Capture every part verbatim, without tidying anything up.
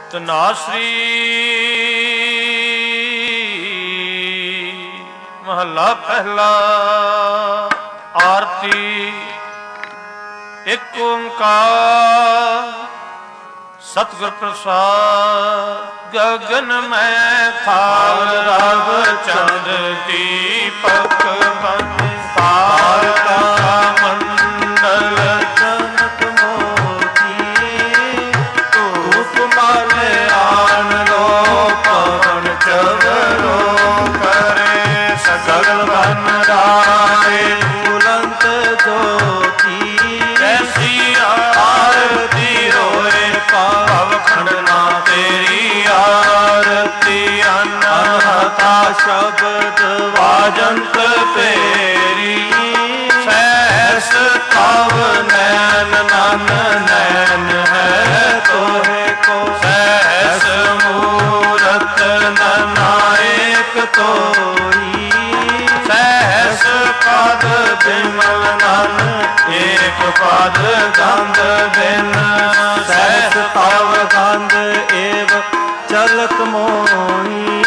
ਧਨਾਸਰੀ ਮਹੱਲਾ ਪਹਿਲਾ। ਆਰਤੀ। ਇੱਕ ਓੰਕਾਰ ਸਤਿਗੁਰ ਪ੍ਰਸਾਦ। ਗਗਨ ਮੈਂ ਥਾਲ ਰਵ ਚੰਦ ਦੀਪਕ ਬਨ ਤਾਰਕਾ ਮੰਡਲ ਜਨਕ ਮੋਤੀ ਧੂਪ ਮਾਲੇ ਆਨ ਲੋ ਪਵਨ ਚਵਰੋ ਕਰੇ ਸਗਲ ਬਨ ਰਾਏ ਬੁਲੰਦ ਜੋਤੀ ਜੈਸੀ ਆਰਤੀ ਰੋਏ ਪਾਵ ਖੰਡਨਾ ਤੇਰੀ ਆਰਤੀ ਅਨਹਤਾ ਸ਼ਬਦ ਵਾਜੰਤ ਤੇਰੀ ਸਹਿਸ ਤਵ ਨੈਨ ਨਨ ਨੈਨ ਹੈ ਤੋਹੇ ਕੋ ਸਹਿਸ ਮੂਰਤ ਨਨਾਇਕ ਤੋਈ ਸਹਿਸ ਪਦ ਬਿਮਲ ਨਨ ਏਕ ਪਦ ਗੰਧ ਬਿਨ ਸਹਿਸ ਤਵ ਗੰਧ ਏਵ ਚਲਕ ਮੋਹੀ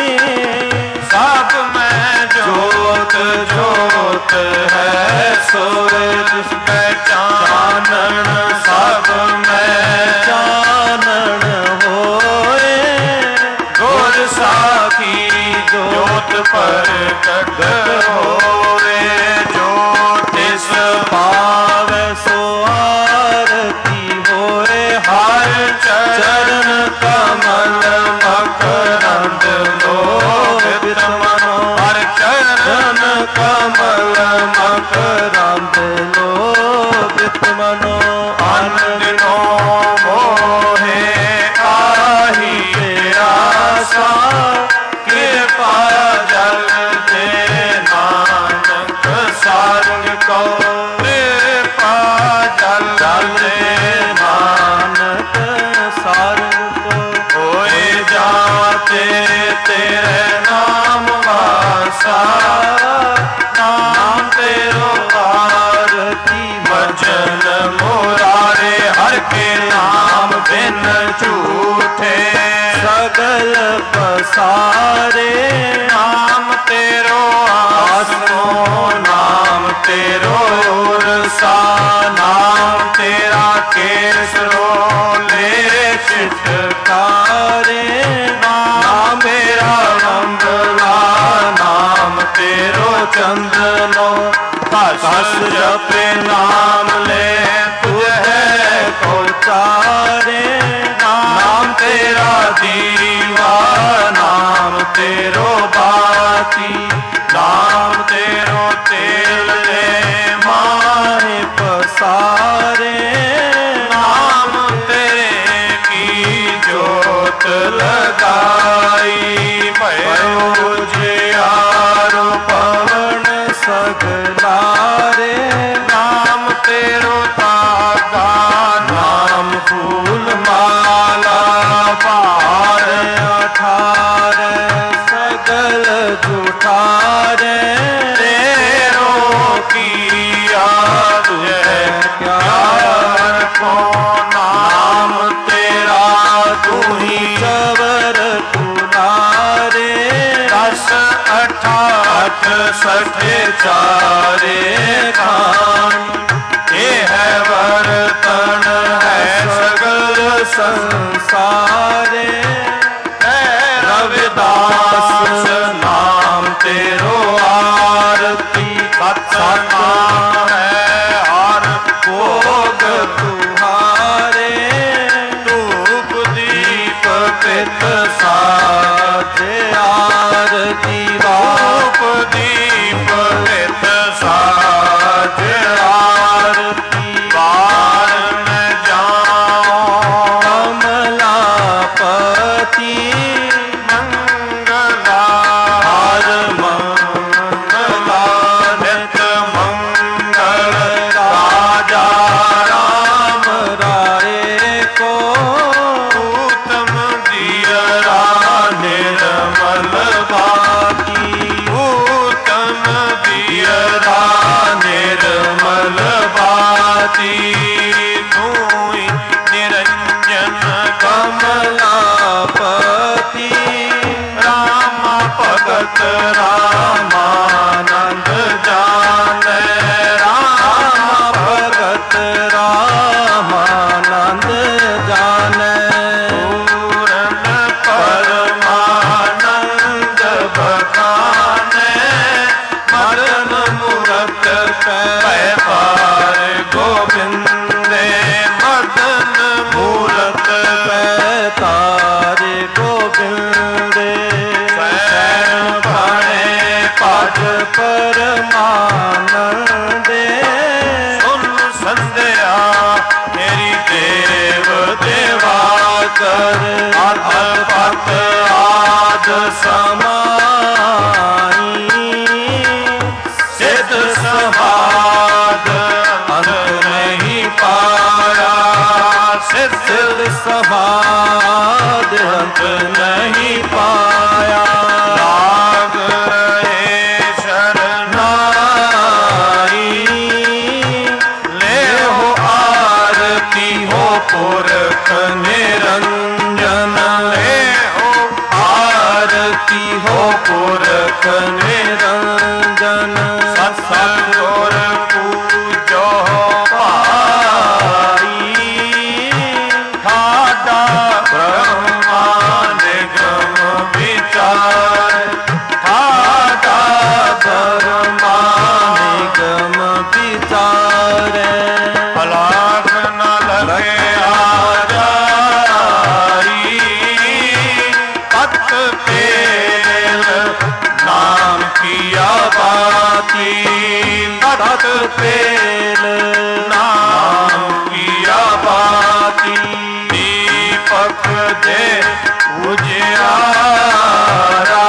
ਸਭ ਮੈਂ ਜੋਤ ਜੋਤ ਹੈ ਸੂਰਜ ਪਹਿਚਾਨਣ ਸਭ ਮੈਂ ਚਾਨਣ ਹੋਏ ਗੁਰ ਸਾਖੀ ਜੋਤ ਪ੍ਰਗਟ ਹੋਵੇ ਜੋ ਤਿਸ ਪਾਵੈ ਸੋ ਆਰਤੀ ਹੋਏ ਹਰ ਚਰਨ ਕਮਲ ਮਕਰੰਦ ਲੋਭਿਤ ਮਨੋ ਹਰ ਚਰਨ ਕਮਲ ਮਕਰੰਦ ਲੋਭਿਤ ਮਨੋ ਅਨੰਦਿਨੋ ਮੋਹੇ ਆਹੀ ਤੇਰਾਸਾ ਕਿਰਪਾ ਜਲ ਦੇ ਨਾਨਕ ਸਾਰੰਗ ਕੋ ਕਿਰਪਾ ਜਲ ਦੇ ਨਾਨਕ ਸਾਰੰਗ ਕੋ ਹੋਏ ਜਾਤੇ ਤੇਰੇ ਨਾਮ ਵਾਸਾ ਨਾਮ ਤੇਰੋ ਆਰਤੀ ਭਜਨ ਮੁਰਾਰੇ ਹਰ ਕੇ ਨਾਮ ਬਿਨ ਝੂਠੇ ਸਗਲ ਪਸਾਰੇ ਨਾਮ ਤੇਰੋ ਆਸਮੋ ਨਾਮ ਤੇਰੋ ਉਰਸਾ ਨਾਮ ਤੇਰਾ ਕੇਸਰੋ ਲੈ ਚਿਤਕਾਰੇ ਨਾਮ ਮੇਰਾ ਮੰਗਲਾ ਨਾਮ ਤੇਰੋ ਚੰਦਨੋ ਕਸ ਜਪੇ ਨਾਮ ਲੈ ਤੁਝੇ ਕੋ ਚਾਰੇ ਨਾਮ ਤੇਰਾ ਦੀਵਾ ਨਾਮ ਤੇਰੋ ਬਾਤੀ ਨਾਮ ਤੇਰੋ ਤੇਲ ਲੈ ਮਾਹੇ ਪਸਾਰੇ ਨਾਮ ਤੇਰੇ ਕੀ ਜੋਤ ਲਗਾਈ ਭਇਓ ਜਿਆਰੋ ਪਵਨ ਸਗਲਾਰੇ ਨਾਮ ਤੇਰੋ ਤਾਗਾ ਨਾਮ ਫੂਲ ਮਾਲਾ ਭਾਰ ਅਠਾਰੇ ਸਗਲ ਜੁਠਾਰੇ ਤੇਰੋ ਕੀਆ ਤੁਝੇ ਪਿਆਰ ਕੋ ਨਾਮ ਤੇਰਾ ਤੂੰ ਹੀ ਸਵਰ ਤੁਨਾਰੇ ਦਸ ਅਠਾਠ ਸਠੇ ਚਾਰੇ ਖਾਨ ਇਹ ਹੈ ਵਰਤਨ ਹੈ ਸਗਲ ਸੰਸਾਰੇ ਰਵਿਦਾਸ ਨਾਮ ਤੇਰੋ ਆਰਤੀ ਸਤ ਨਾਮ ਹੈ ਹਰ ਭੋਗ ਤੁਹਾਰੇ ਧੂਪ ਦੀਪ ਪਿਤ ਸਾਜੇ ਆਰਤੀ ਧੂਪ ਦੀਪ ਪਿਤ ਸਾਜੇ कर अधपत आद समाई सिद्ध समाद अंत नहीं पाया सिद्ध समाद अंत नहीं पाया लाग रहे शरणाई ले हो आरती हो पुरख निरंजन ले हो आरती हो पुरख निरंजन सत्संग पूजो पाई ठाडा ब्रह्मा निगम विचार ठाडा ब्रह्मा निगम विचार अलाख न लगे आजाई पत पेल नाम किया बाती पत पेल नाम किया बाती दीपक दे उजियारा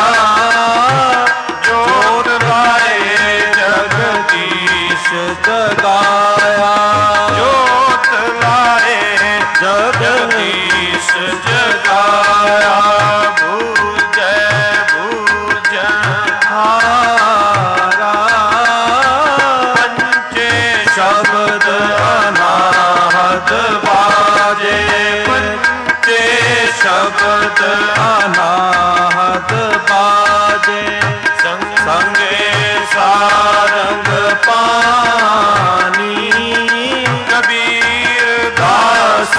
जोत लाए जगदीश जगाया जोत लाए जगदीश जगाया भूजय भूजहारा पंचे शब्द अनाहत बाजे पंचे शब्द अनाहत बाजे संगे सारंग पानी कबीर दास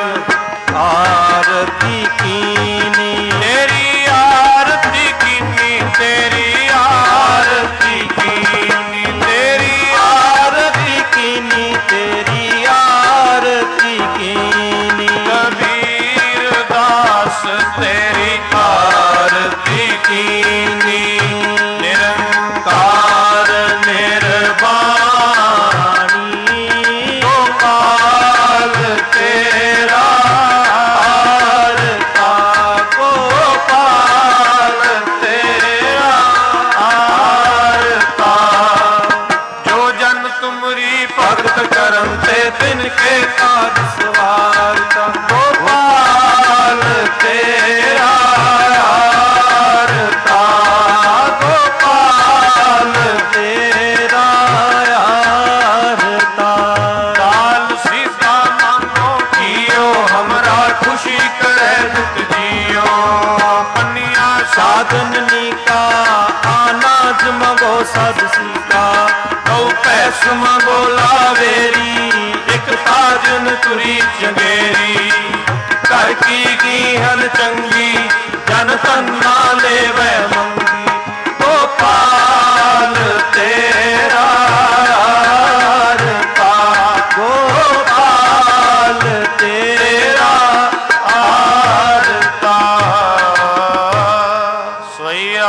आरती कीनी तेरी आरती कीनी तेरी आरती कीनी तेरी आरती कीनी तेरी आरती कीनी कबीर दास तेरी आरती कीनी निरंकार निर्वाणी गोपाल तेरा आरता गोपाल तेरा आरता जो जन तुमरी भगत करम ते तिनके काज सवारता गोपाल तेरा आरता गोपाल तेरा आरता लाल सीता मानो कियो हमरा खुशी करे दुख जियो कन्या साधन निका अनाज मगो सद सीका गौ पैस मगो लावेरी एक ताजन तुरी चंगेरी कर की गीहन चंगी जन तन्ना ले वै मंगी गोपाल तेरा आरता गोपाल तेरा आरता सोया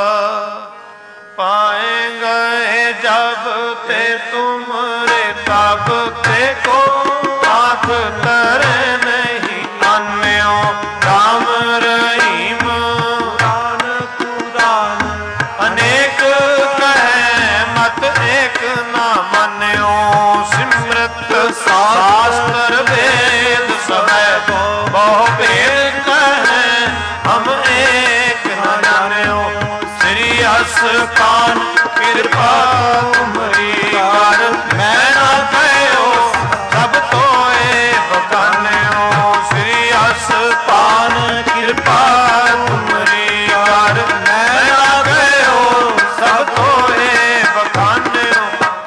पाए गए जब ते तुमरे तब ते को आँख तरे नहीं अन्यो राम रहीम पुराण पुराण अनेक कहे मत एक न मन्यो सिमरत शास्त्र वेद समय बहु भेद कहे हम एक न जान्यो श्री अस कान कृपा तुमरी कर मैं न कहो सब तो बकान्यो श्री अस कान कृपा तुमरी कर मैं न कहो सब तो बकान्यो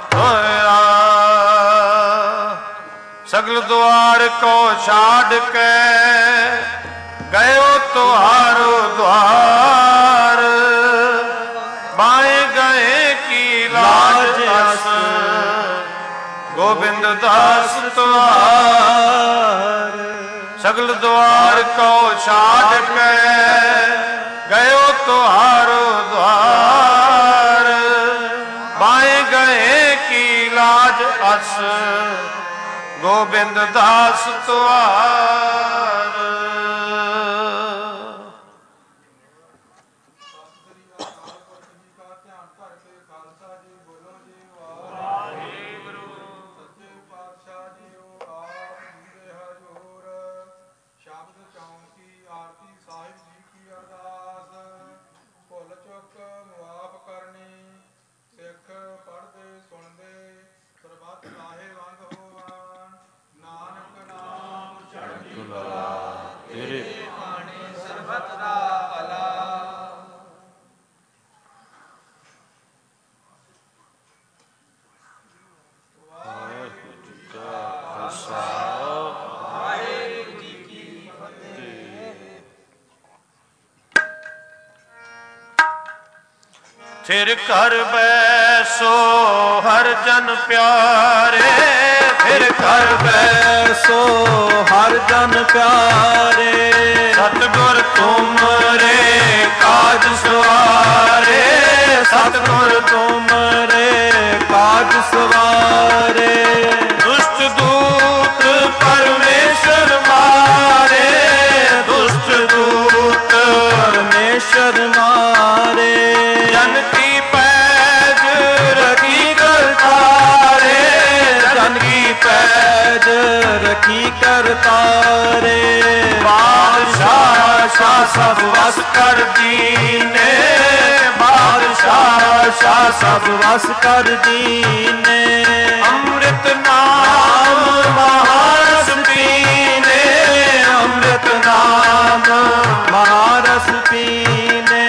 सगल द्वार को छाड़ के गयो तुहारो द्वार बाएं गए की लाज अस गोविंद दास तुहार सगल द्वार को छाड़ के गयो तुहारो द्वार बाएं गए की लाज अस ਗੋਬਿੰਦ ਦਾਸ ਤੁਆਰ। फिर कर बैसो हर जन प्यारे, फिर कर बैसो हर जन प्यारे। सतगुर तुम रे काज सवारे, सतगुर तुम रे काज सवारे। दुष्ट दूत परमेश्वर मारे, दुष्ट दूत परमेश्वर मारे। जन की पैज रखी करतारे, जन की पैज रखी करतारे। बादशाह शाह सब वस कर दीने, बादशाह शाह सब वस कर दीने। अमृत नाम महारस पीने, अमृत नाम महारस पीने।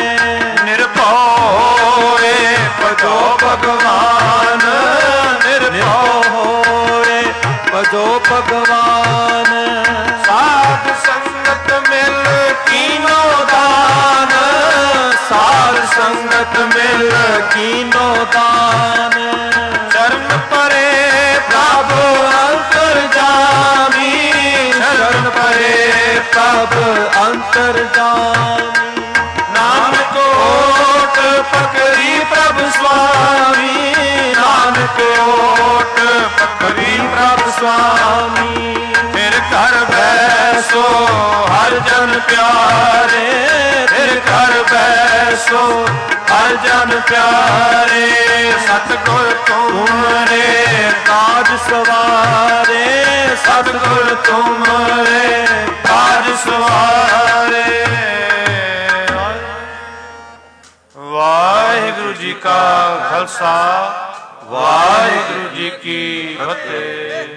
निर्भय भजो भगवान, निर्भय होए भजो भगवान। साध संगत मिल कीनो दान, साध संगत मिल कीनो दान। शरण परे प्रभु अंतर्जामी, शरण परे प्रभु अंतर्जामी। नानक ओट पकड़ी प्रभु स्वामी, नानक ओट पकड़ी प्रभु स्वामी। फिर कर बैसो हर जन प्यारे, फिर कर बैसो हर जन प्यारे। सतगुर तुम रे काज सवारे, सतगुर तुम रे काज सवारे। वाहिगुरु जी का खालसा, वाहिगुरु जी की फतेह।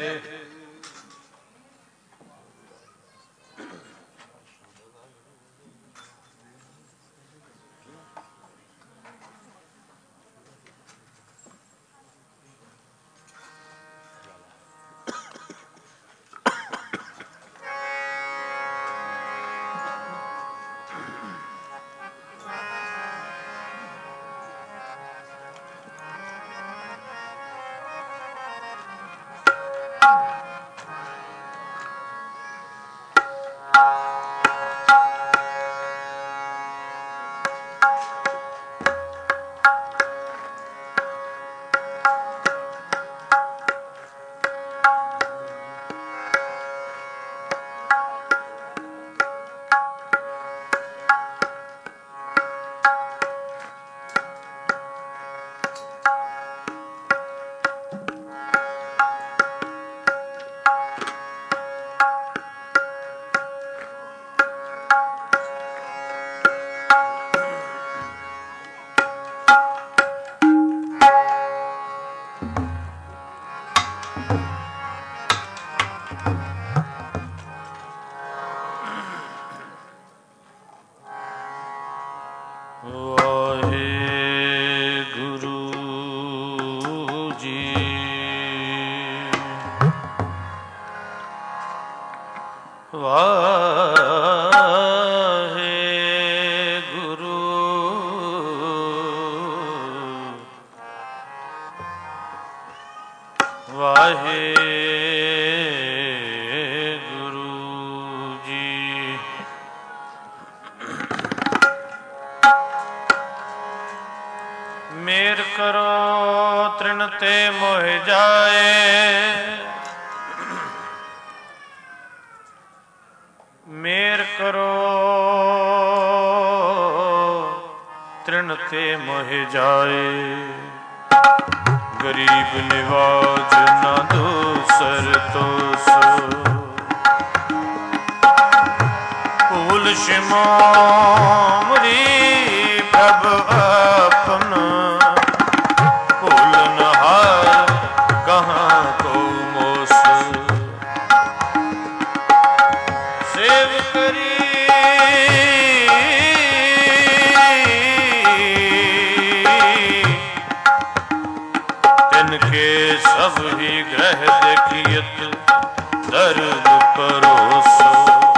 मेर करो तृण ते मोह जाए, मोह जाए। गरीब निवाज न दूसर तो सो, फूल शिमोमरी प्रभ अपना, फूल नहार कहाँ को मोस। सेव करी तिनके सब ही ग्रह देखियत दर्द परोसो।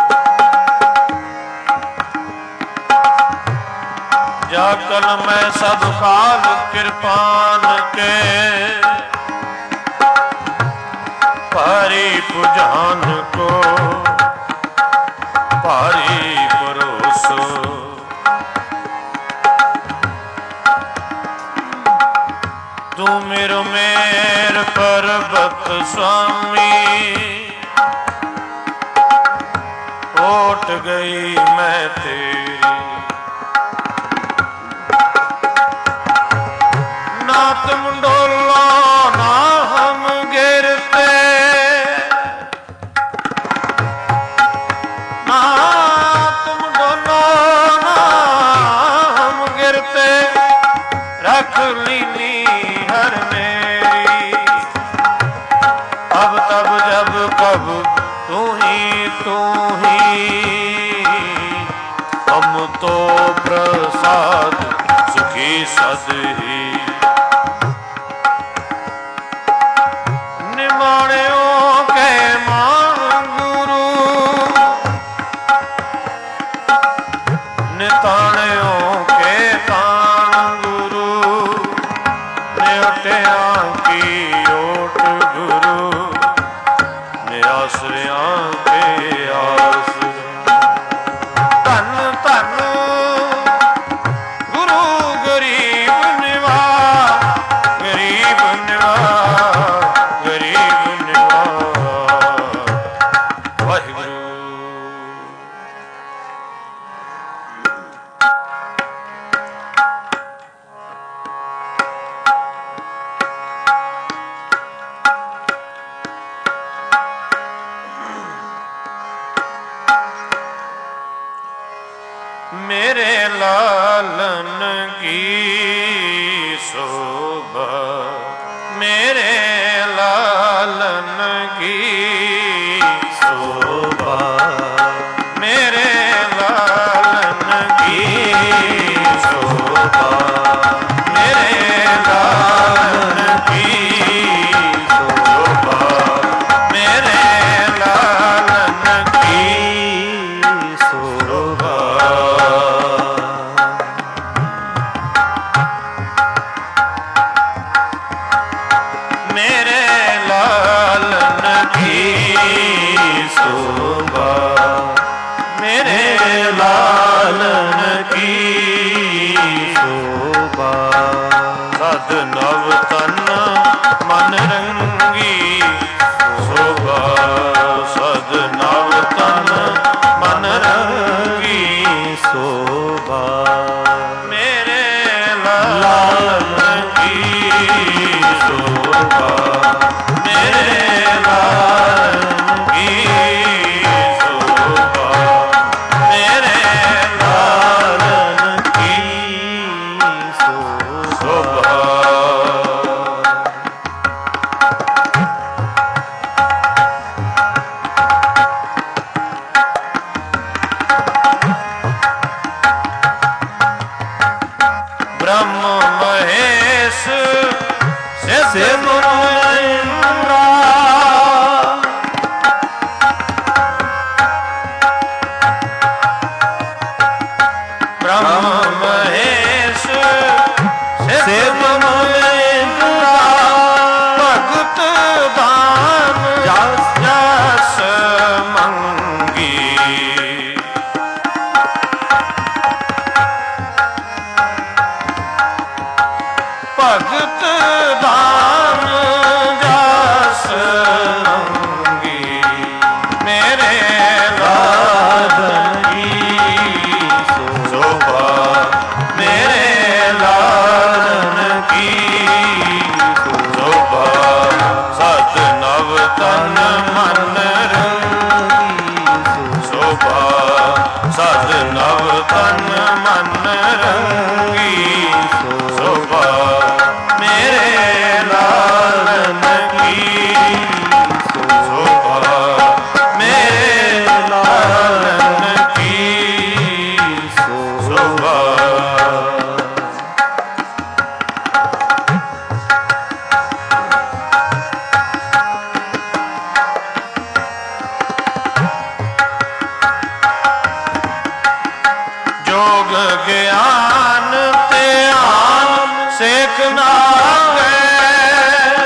जाकल मैं सब काल कृपान के, पारी पुजान को पारी परोसो। तू मेरो मेर पर्वत स्वामी, ओट गई मैं तेरी। ना तुम डोलो ना हम गिरते, ना तुम डोलो ना हम गिरते। रख लीनी हर मेरी, अब तब जब कब तू ही तू ही। हम तो प्रसाद सुखी सद ही, निमाणियों के मान गुरु, निताणियों के तान गुरु। न्योटियां की ओट गुरु, निआसरियां के आस। धन धन गुरु गरीब निवाज, गरीब निवाज, गरीब निवाज। वाहिगुरु। मेरे लालन की शोभा, मेरे लालन की शोभा, मेरे लालन की शोभा, मेरे लालन की शोभा, मेरे लालन की शोभा। मेरे लालन की शोभा, मेरे लालन की शोभा। सद नव तन मन रंगी शोभा, सद नव तन मन रंगी शोभा। मेरे लालन की शोभा, मेरे लालन की शोभा, मेरे लालन की शोभा। ਤਨ ਮਨ ਰੰਗੀ ਸੋਭਾ ਸਦ ਨਵ ਤਨ ਮਨ ਰੰਗੀ ਸੋਭਾ ਮੇਰੇ ਲਾਲਨ ਕੀ ਸੋਭਾ ਮੇਰੇ ਲਾਲਨ ਕੀ ਸੋਭਾ। जोग ज्ञान ध्यान सेख नागे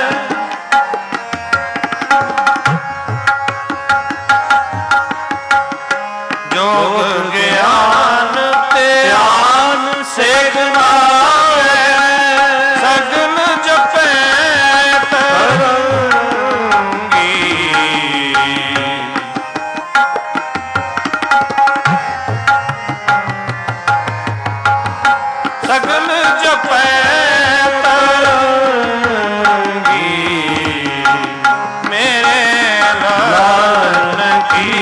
जोग ज्ञान ध्यान सेख नागे सगन जपे तरंगी सगन जपै तरंगी मेरे लालन की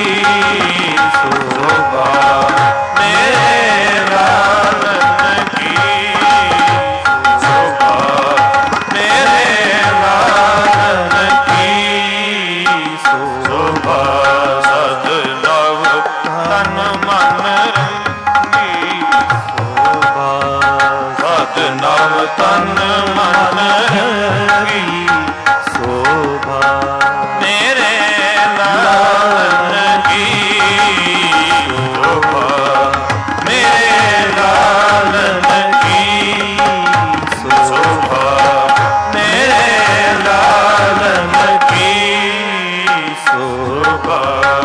शोभा मेरे लालन की शोभा मेरे लालन की शोभा सद नव तन मन रंगी सद नव तन मन रंगी शोभा मेरे लालन की शोभा मेरे लालन की शोभा मेरे लालन की शोभा।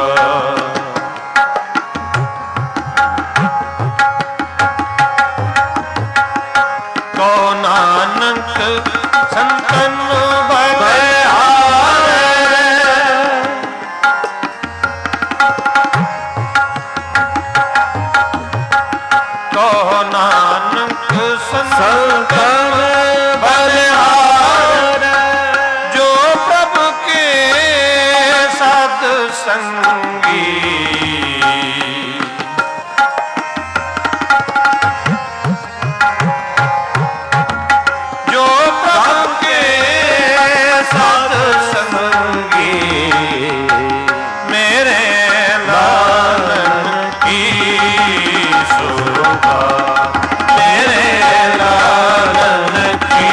को नानक संतन बलिहारे को नानक संतन बलिहारे जो प्रभु के सद संगी जो प्रभु के सत्संगी मेरे लालन की शोभा मेरे लालन की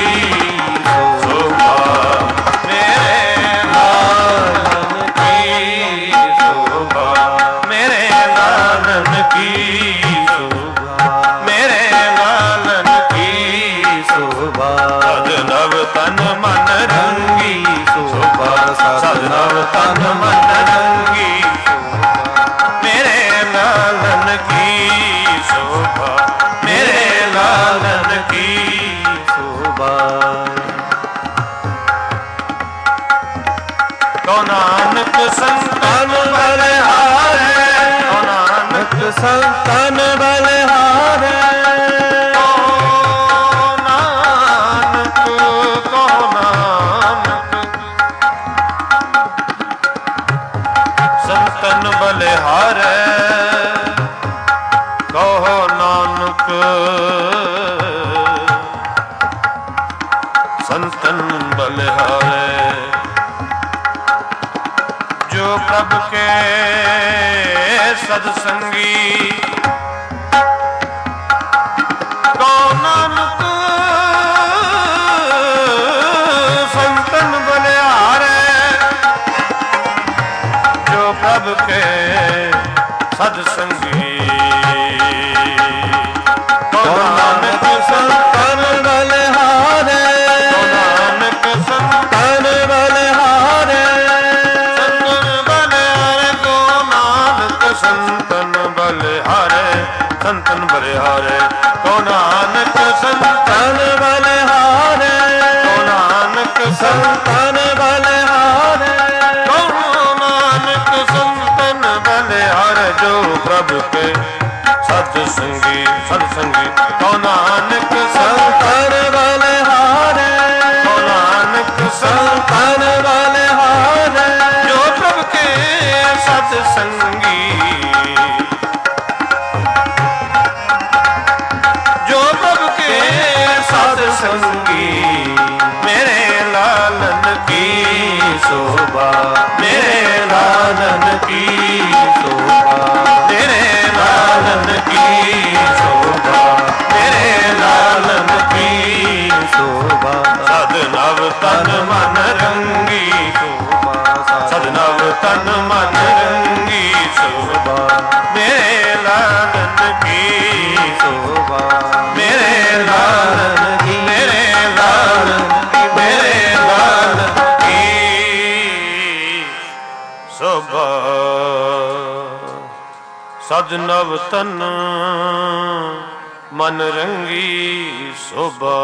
शोभा मेरे लालन की शोभा मेरे लालन की शोभा मेरे लालन की शोभा सद नव तन मन रंगी शोभा सद नव तन मन रंगी मेरे लालन की शोभा मेरे लालन की शोभा। को नानक संतन बलिहारे को नानक संतन बलिहारे संतन बलिहारे कहो नानक संतन बलिहारे जो प्रभु के सत्संगी को नानक संतन बलिहारे जो प्रभु के सत्संगी को नानक संतन बलिहारे को नानक संतन बलिहारे संतन बलिहारे को नानक संतन बलिहारे संतन बलिहारे को नानक संतन बलिहारे को नानक संतन बलिहारे को नानक संतन बलिहारे जो प्रभु के सत्संगी सत्संगी को नानक संतन बलिहारे को नानक संतन बलिहारे की शोभा, मेरे लालन की शोभा, मेरे लालन की शोभा। सदनव तन मन रंगी शोभा, सदनव तन मन रंगी शोभा, मेरे लालन की शोभा, मेरे लालन की, मेरे लालन की, मेरे लालन की शोभा। सदनव तन मन रंगी शोभा।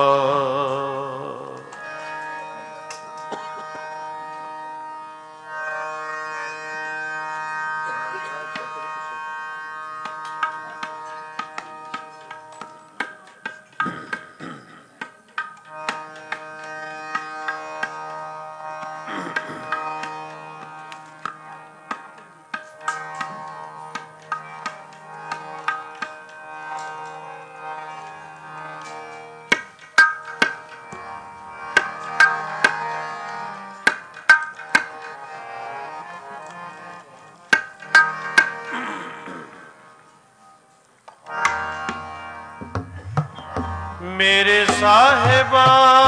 मेरे साहिबा,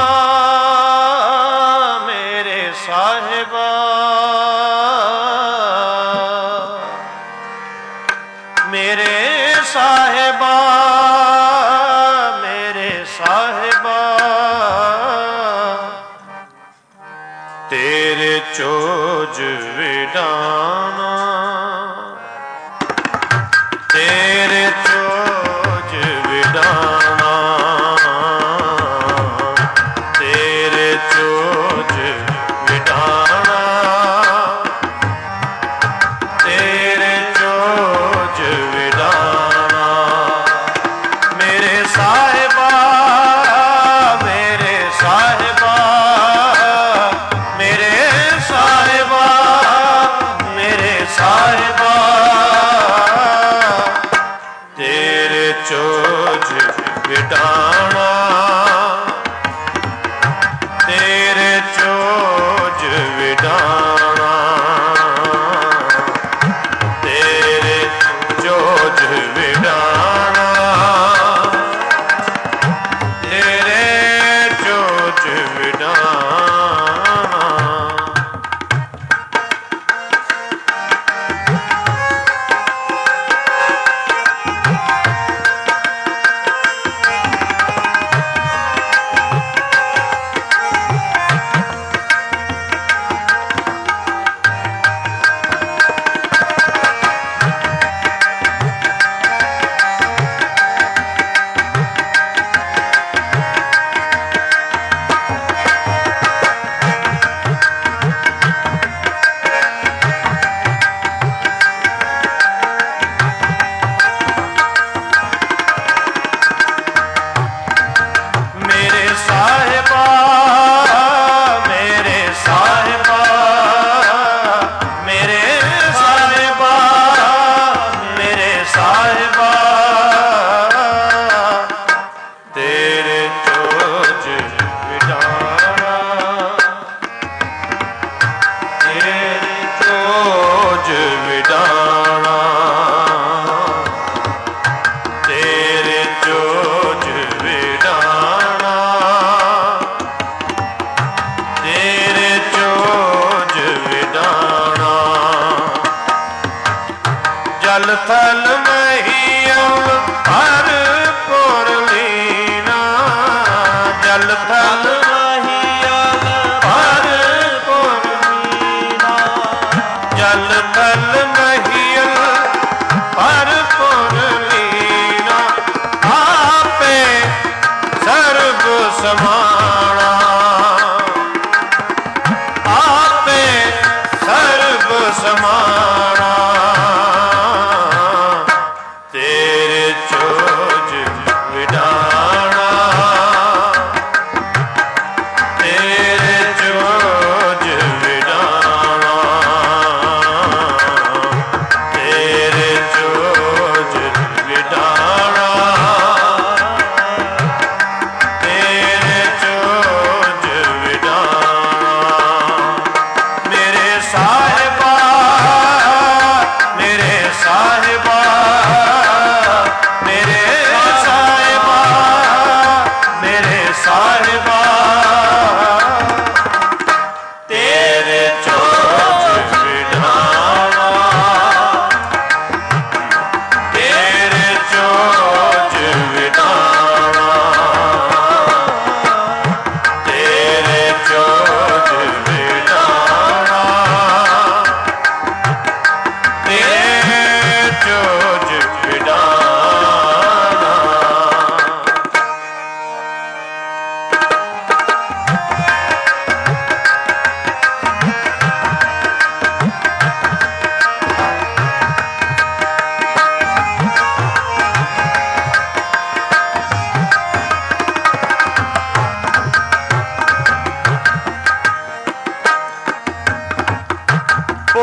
मेरे साहिबा, मेरे साहिबा, मेरे साहिबा, तेरे चोज विडाना, तेरे चोज विडाना, तेरे चोज विडाना, तेरे चोज विडाना। मेरे साहिबा, मेरे साहिबा, मेरे साहिबा, मेरे साहिबा, तेरे चोज विडाना, तेरे चोज विडाना, तेरे चोज विडाना, तेरे चोज विडाना। जल थल महियल हर पुर लीना, जल थल महियल हर पुर लीना, जल थल महियल हर पुर लीना, आपे सर्व समाना, आपे सर्व समाना, तेरे चोज विडाना, तेरे चोज विडाना, तेरे चोज विडाना, तेरे चोज विडाना। मेरे साहिबा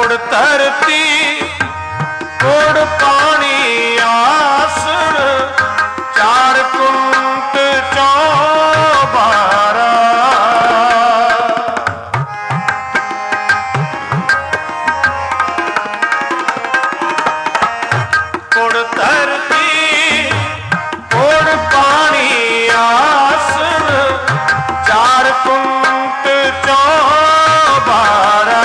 कोड़ धरती कोड़ पानी आसन चार कुंट चौबारा कोड़ धरती कोड़ पानी आसन चार कुंट चौबारा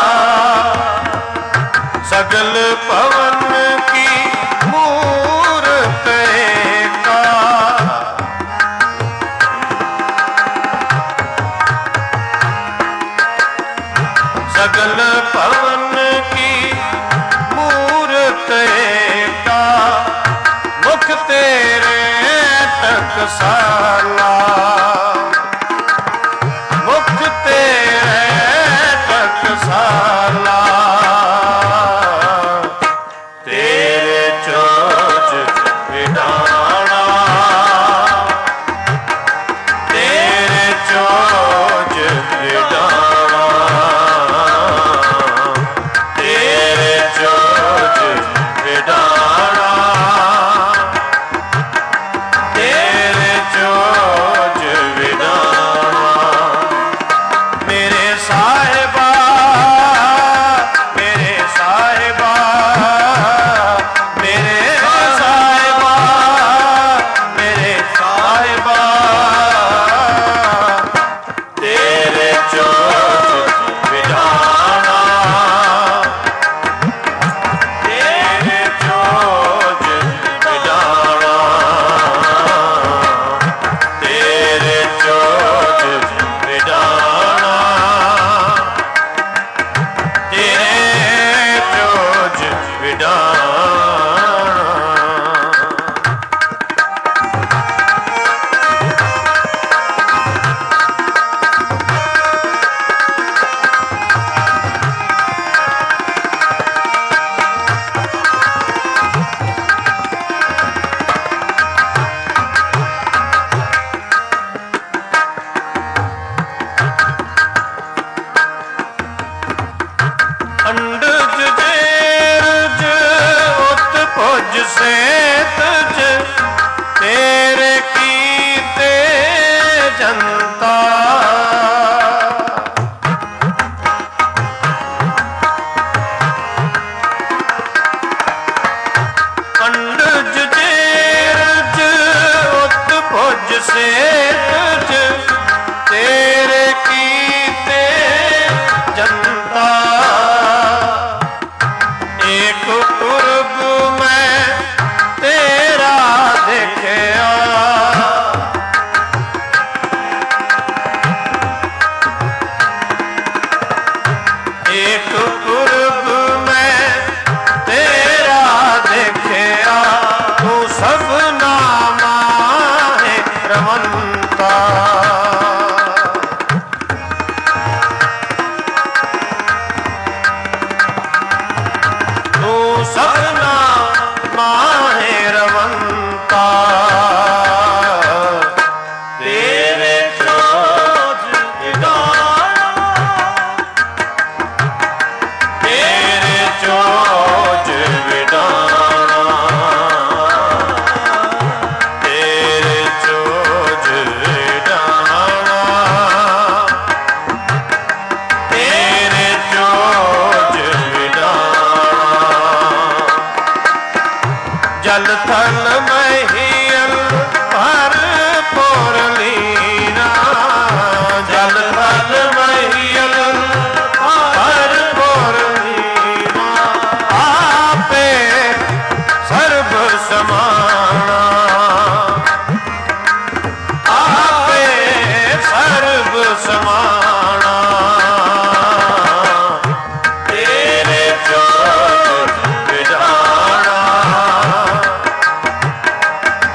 सगल पवन की मूरत एका सगल पवन की मूरत एका मुख तेरे टकसाला मुख तेरे टकसाला तेरे चोच विडाना तेरे चोच विडाना तेरे चोच विडाना तेरे चोच विडाना मेरे साहिबा मेरे साहिबा मेरे साहिबा मेरे साहिबा तेरे चोच विडाना तेरे चोच विडाना तेरे चोच विडाना तेरे चोच विडाना अंडज जेरज उत भुज से तुझ तेरे कीते जनता अंडज जेरज उत भुज से तुझ तेरे कीते जनता एक पुरब में तेरा देखया एक पुरब में तेरा देखया तू सब नामा है रमनता तू सबना माहे रवंता तेरे चोच विडाना तेरे चोच विडाना तेरे चोच विडाना तेरे चोच विडाना जल थल महियल भर पोरलीना जल थल महियल भर पोरलीना आपे सर्व समाना आपे सर्व समाना तेरे चोच विडाना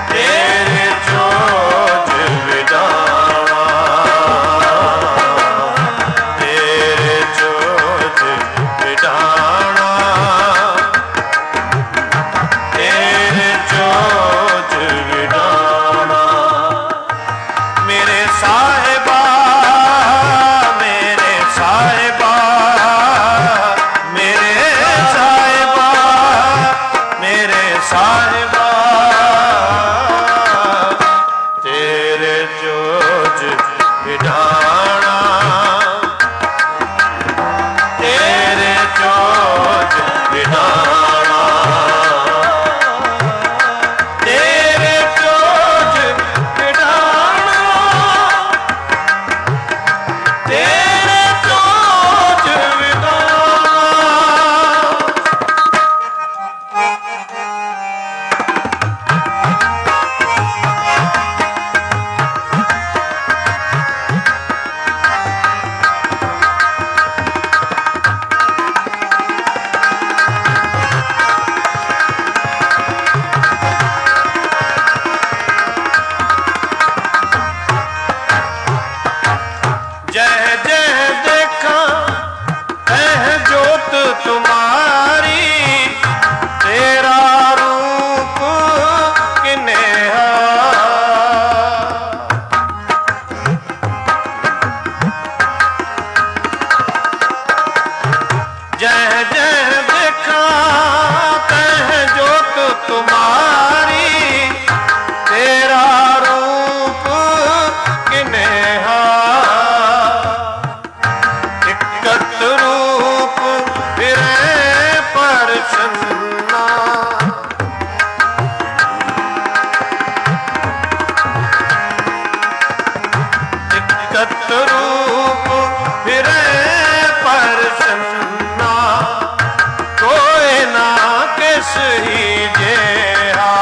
किस ही जेहा,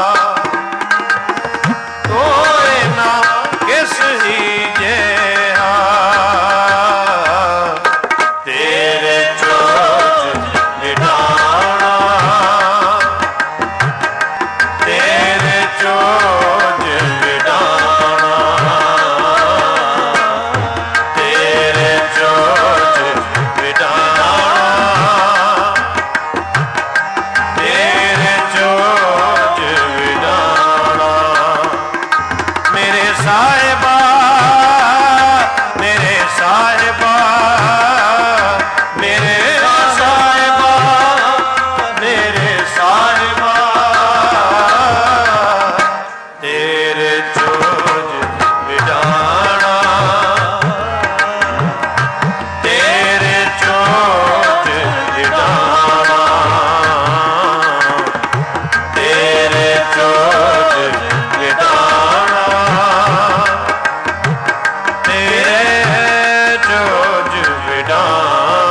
कोई ना किस ही जेहा, तेरे चोज विडाना, तेरे चोज विडाना, तेरे चोज विडाना, तेरे चोज विडाना। मेरे साहिबा, मेरे साहिबा, मेरे साहिबा, मेरे साहिबा, तेरे चोज विडाना, तेरे चोज विडाना, तेरे चोज विडाना, तेरे चोज विडाना।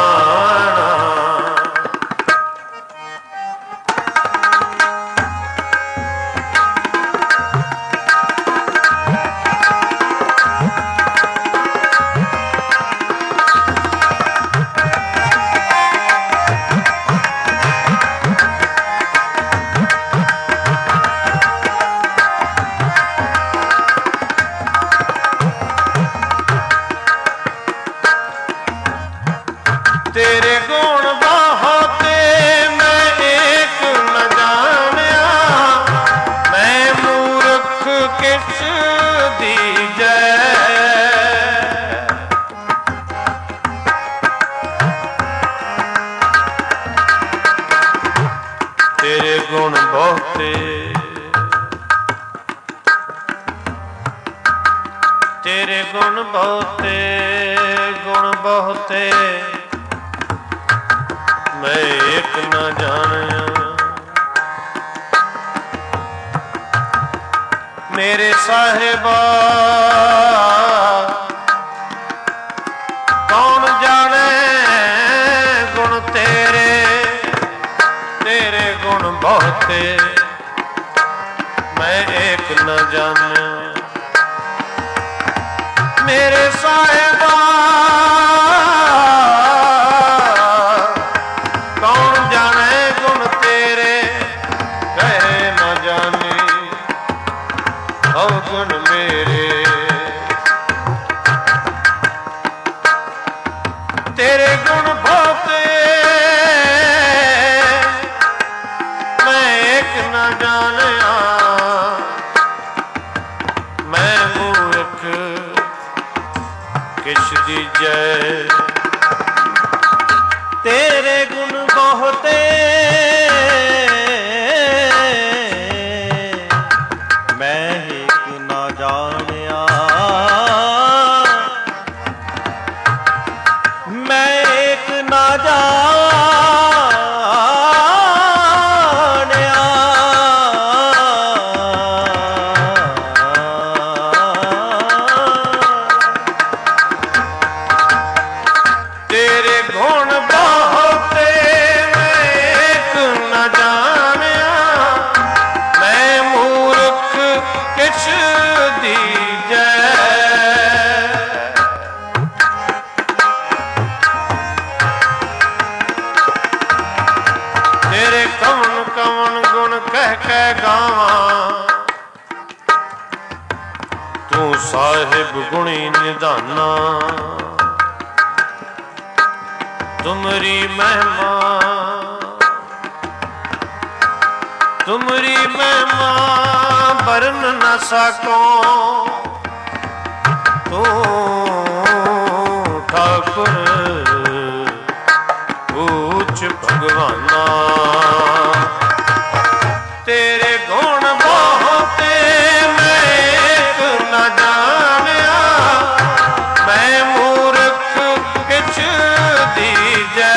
तेरे गुण बहुते मैं एक न जानिया, मैं मूर्ख किस दीजै। तेरे गुण बहुते, तेरे गुण बहुते, गुण बहुते मैं एक न जानिया। मेरे साहिबा कौन जाने गुण तेरे, तेरे गुण बहुते मैं एक न जानिया। मेरे साहिबा अवगुण मेरे, तेरे गुण बहुते मैं एक न जानिया। मैं मूर्ख किस दीजै, तेरे गुण बहुते तू साहिब गुणी निधाना, तुमरी महिमा, तुमरी महिमा बरन न सको। तू ठाकुर ऊच भगवाना, तेरे गुण बहुते मैं एक न जानिया। मैं मूर्ख किछ दीजै,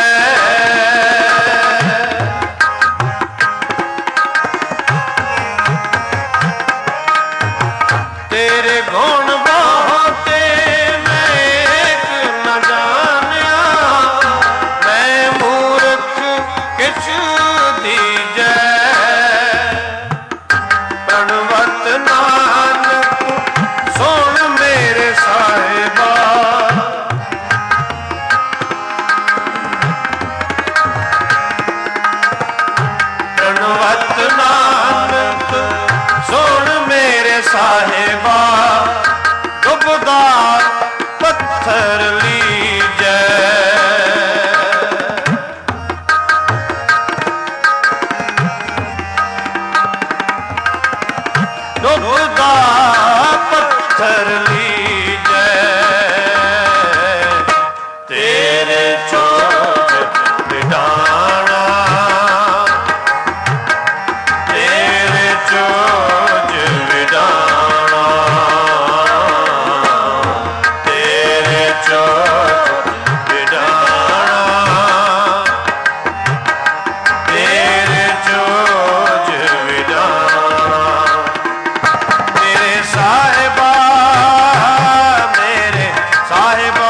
तेरे गुण बहुते मैं एक न जानिया। मैं मूर्ख किछ दी ਵਤ ਨਾਨਕ ਸੁਣ ਮੇਰੇ ਸਾਹਿਬਾ, ਡੁੱਬਦਾ ਪੱਥਰ ਲੀਜੈ। ਡੁੱਬਦਾ ਪੱਥਰ ਲੀਜੈ, ਤੇਰੇ ਚੋਜ ਵਿਡਾਣਾ, ਤੇਰੇ ਚੋਜ ਵਿਡਾਣਾ, ਤੇਰੇ ਚੋਜ ਵਿਡਾਣਾ, ਤੇਰੇ ਚੋਜ ਵਿਡਾਣਾ। ਮੇਰੇ ਸਾਹਿਬਾ, ਮੇਰੇ ਸਾਹਿਬਾ,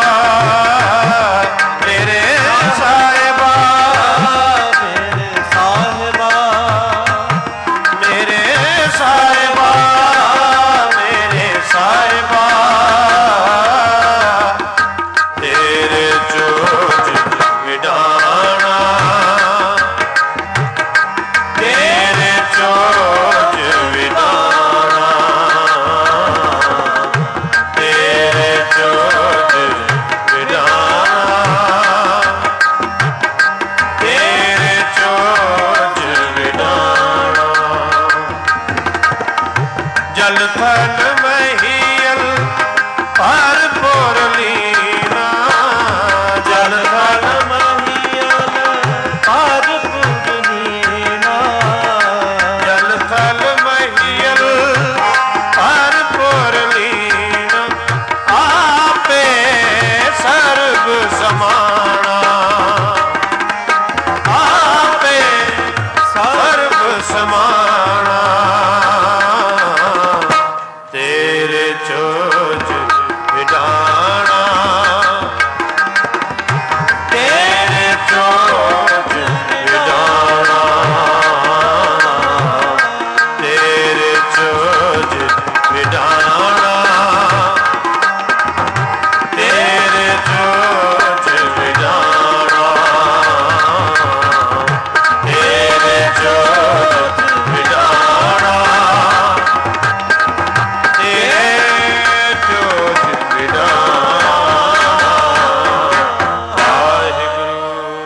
ਮੇਰੇ ਸਾਹਿਬਾ, ਮੇਰੇ ਸਾਹਿਬਾ, ਮੇਰੇ ਸਾਹਿਬਾ, ਮੇਰੇ ਸਾਹਿਬਾ, ਤੇਰੇ ਚੋਜ ਵਿਡਾਣਾ, ਤੇਰੇ ਚੋਜ ਵਿਡਾਣਾ, ਤੇਰੇ ਚੋਜ ਵਿਡਾਣਾ, ਤੇਰੇ ਚੋਜ ਵਿਡਾਣਾ। ਜਲ ਥਲ ਮਹੀਲ ਭਰਪੂਰ ਲੀਨਾ, ਜਲ ਥਲ ਮਹੀਲ ਭਰਪੂਰ ਲੀਨਾ, ਜਲ ਥਲ ਮਹੀਲ ਭਰਪੂਰ ਲੀਨਾ, ਆਪੇ ਸਰਬ ਸਮਾਣਾ, ਆਪੇ ਸਰਬ ਸਮਾਣਾ, ਤੇਰੇ ਚੋਜ ਵਿਡਾਣਾ, ਤੇਰੇ ਚੋਜ ਵਿਡਾਣਾ, ਤੇਰੇ ਚੋਜ ਵਿਡਾਣਾ, ਤੇਰੇ ਚੋਜ ਵਿਡਾਣਾ, ਤੇਰੇ ਚੋਜ ਵਿਡਾਣਾ, ਤੇਰੇ ਚੋਜ ਵਿਡਾਣਾ। ਵਾਹਿਗੁਰੂ।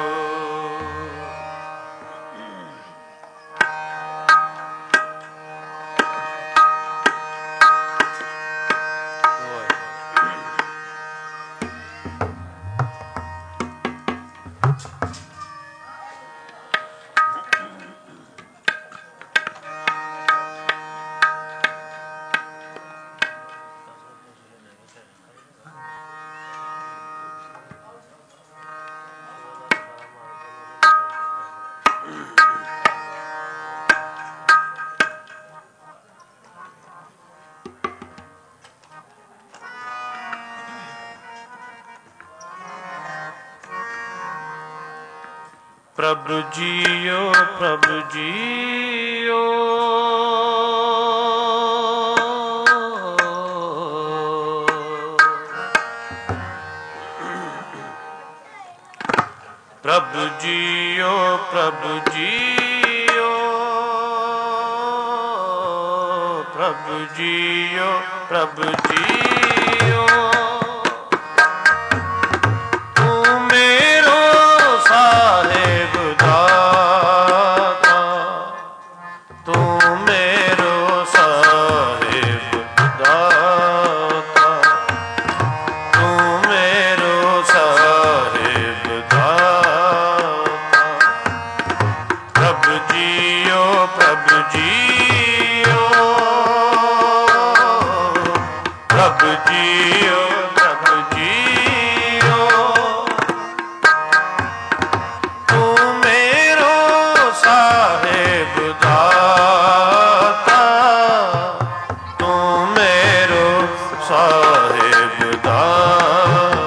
ਪ੍ਰਭੂ ਜੀਓ, ਪ੍ਰਭੂ ਜੀਓ, ਪ੍ਰਭੂ ਜੀਓ, ਪ੍ਰਭੂ ਜੀਓ, ਪ੍ਰਭੂ ਜੀਓ, ਪ੍ਰਭੂ ਜੀਓ, ਤੂੰ ਮੇਰੋ ਸਾਹਿਬ ਦਾਤਾ, ਤੂੰ ਮੇਰੋ ਸਾਹਿਬ ਦਾਤਾ, ਤੂੰ ਮੇਰੋ ਸਾਹਿਬ ਦਾਤਾ। ਪ੍ਰਭੂ ਜੀਓ, ਪ੍ਰਭੂ ਜੀਓ, ਪ੍ਰਭੂ ਜੀਓ, ਪ੍ਰਭੂ ਜੀਓ, ਤੂੰ ਮੇਰੋ ਸਾਹਿਬ ਦਾਤਾ, ਤੂੰ ਮੇਰੋ ਸਾਹਿਬ ਦਾਤਾ,